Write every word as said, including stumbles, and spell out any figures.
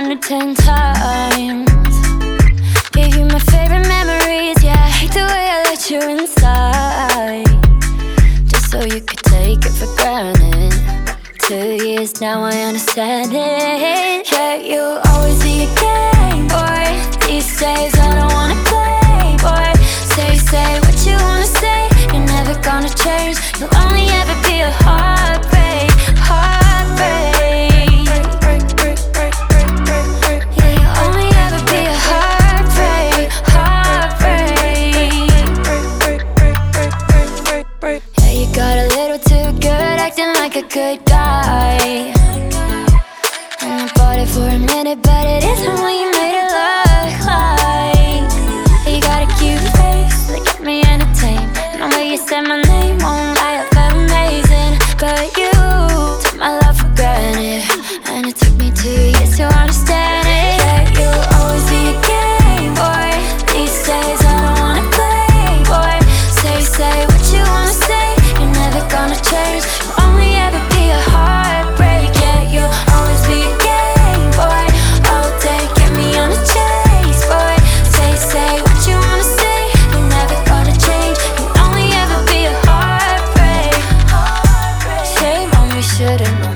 hundred, ten times. Gave you my favorite memories, yeah, I hate the way I let you inside, just so you could take it for granted. Two years now, I understand it. Yeah, you'll always be a game boy. These days I don't wanna play, boy. Say, say what you wanna say. You're never gonna change. You'll only ever be a heartbreak, heartbreak. Yeah, you'll only ever be a heartbreak, heartbreak. Yeah, you got a little too good, acting like a good guy. And I bought it for a minute, but it isn't what you made it look like. You got a cute face that kept me entertained, and the way you said my name won't lie, I felt amazing. But you took my love for granted, and it took me two years to understand it. Yeah, you'll always be a game boy. These days I don't wanna play, boy. Say, say what you wanna say. You're never gonna change. You'll only ever be a heartbreak. Yeah, you'll always be a game boy. All day, get me on a chase, boy. Say, say what you wanna say. You're never gonna change. You'll only ever be a heartbreak. Shame on me, should've known.